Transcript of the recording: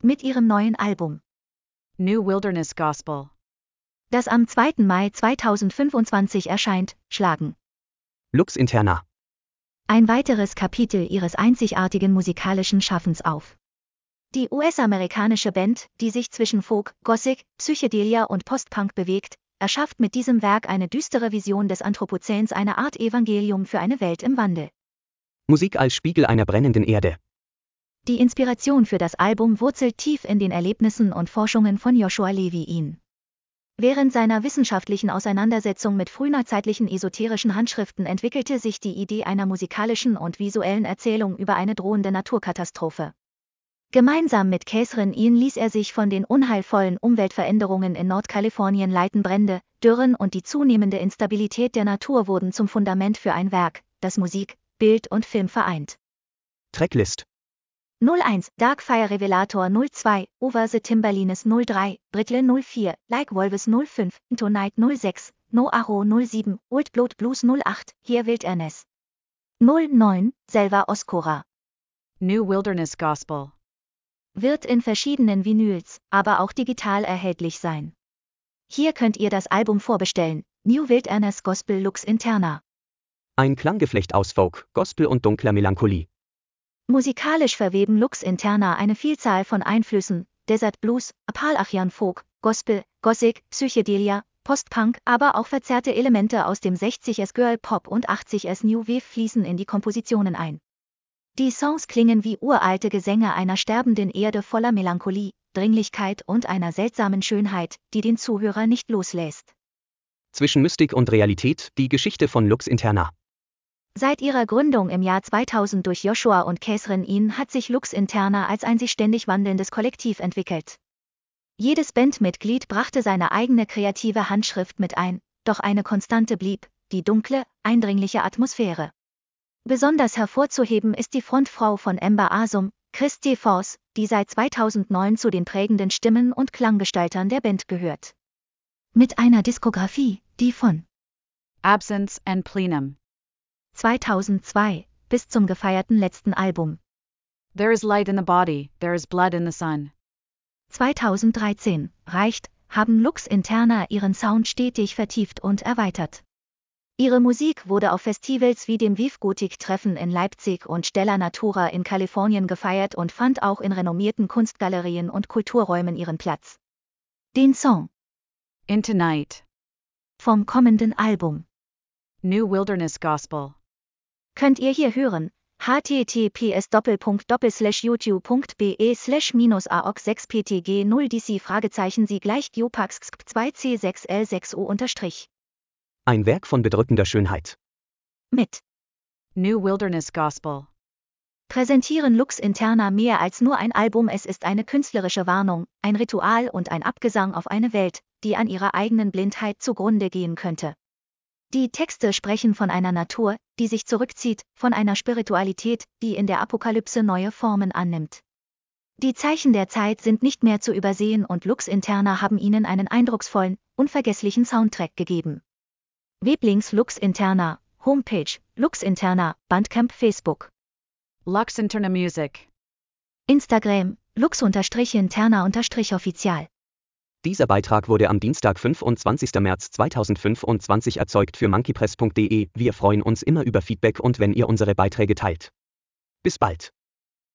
mit ihrem neuen Album New Wilderness Gospel, das am 2. Mai 2025 erscheint, schlagen Lux Interna. ein weiteres Kapitel ihres einzigartigen musikalischen Schaffens auf. Die US-amerikanische Band, die sich zwischen Folk, Gothic, Psychedelia und Post-Punk bewegt, erschafft mit diesem Werk eine düstere Vision des Anthropozäns, eine Art Evangelium für eine Welt im Wandel. Musik als Spiegel einer brennenden Erde. Die Inspiration für das Album wurzelt tief in den Erlebnissen und Forschungen von Joshua Levy. Während seiner wissenschaftlichen Auseinandersetzung mit frühneuzeitlichen esoterischen Handschriften entwickelte sich die Idee einer musikalischen und visuellen Erzählung über eine drohende Naturkatastrophe. Gemeinsam mit Catherine Ian ließ er sich von den unheilvollen Umweltveränderungen in Nordkalifornien leiten. Brände, Dürren und die zunehmende Instabilität der Natur wurden zum Fundament für ein Werk, das Musik, Bild und Film vereint. Tracklist 01, Dark Fire Revelator 02, Over the Timberlines 03, Brittle 04, Like Wolves 05, Tonight 06, No Arrow 07, Old Blood Blues 08, Here Wilderness 09, Selva Oscura. New Wilderness Gospel, Wird in verschiedenen Vinyls, aber auch digital erhältlich sein. Hier könnt ihr das Album vorbestellen, New Wilderness Gospel Lux Interna. Ein Klanggeflecht aus Folk, Gospel und dunkler Melancholie. Musikalisch verweben Lux Interna eine Vielzahl von Einflüssen, Desert Blues, Appalachian Folk, Gospel, Gothic, Psychedelia, Post-Punk, aber auch verzerrte Elemente aus dem 60s Girl Pop und 80s New Wave fließen in die Kompositionen ein. Die Songs klingen wie uralte Gesänge einer sterbenden Erde voller Melancholie, Dringlichkeit und einer seltsamen Schönheit, die den Zuhörer nicht loslässt. Zwischen Mystik und Realität, die Geschichte von Lux Interna. Seit ihrer Gründung im Jahr 2000 durch Joshua und Catherine Ian hat sich Lux Interna als ein sich ständig wandelndes Kollektiv entwickelt. Jedes Bandmitglied brachte seine eigene kreative Handschrift mit ein, doch eine Konstante blieb, die dunkle, eindringliche Atmosphäre. Besonders hervorzuheben ist die Frontfrau von Ember Asum, Christy Force, die seit 2009 zu den prägenden Stimmen und Klanggestaltern der Band gehört. Mit einer Diskografie, die von Absence and Plenum, 2002 bis zum gefeierten letzten Album There is light in the body, there is blood in the sun, 2013 reicht, haben Lux Interna ihren Sound stetig vertieft und erweitert. Ihre Musik wurde auf Festivals wie dem Viv-Gotik-Treffen in Leipzig und Stella Natura in Kalifornien gefeiert und fand auch in renommierten Kunstgalerien und Kulturräumen ihren Platz. Den Song Into Night, vom kommenden Album New Wilderness Gospel, könnt ihr hier hören, https://youtube.be/-AOX6PTG0DC?/-Geopax2C6L6O-. Ein Werk von bedrückender Schönheit. Mit New Wilderness Gospel, präsentieren Lux Interna mehr als nur ein Album, es ist eine künstlerische Warnung, ein Ritual und ein Abgesang auf eine Welt, die an ihrer eigenen Blindheit zugrunde gehen könnte. Die Texte sprechen von einer Natur, die sich zurückzieht, von einer Spiritualität, die in der Apokalypse neue Formen annimmt. Die Zeichen der Zeit sind nicht mehr zu übersehen und Lux Interna haben ihnen einen eindrucksvollen, unvergesslichen Soundtrack gegeben. Weblinks Lux Interna, Homepage, Lux Interna, Bandcamp, Facebook, Lux Interna Music, Instagram, Lux_Interna_offizial. Dieser Beitrag wurde am Dienstag, 25. März 2025 erzeugt für monkeypress.de. Wir freuen uns immer über Feedback und wenn ihr unsere Beiträge teilt. Bis bald.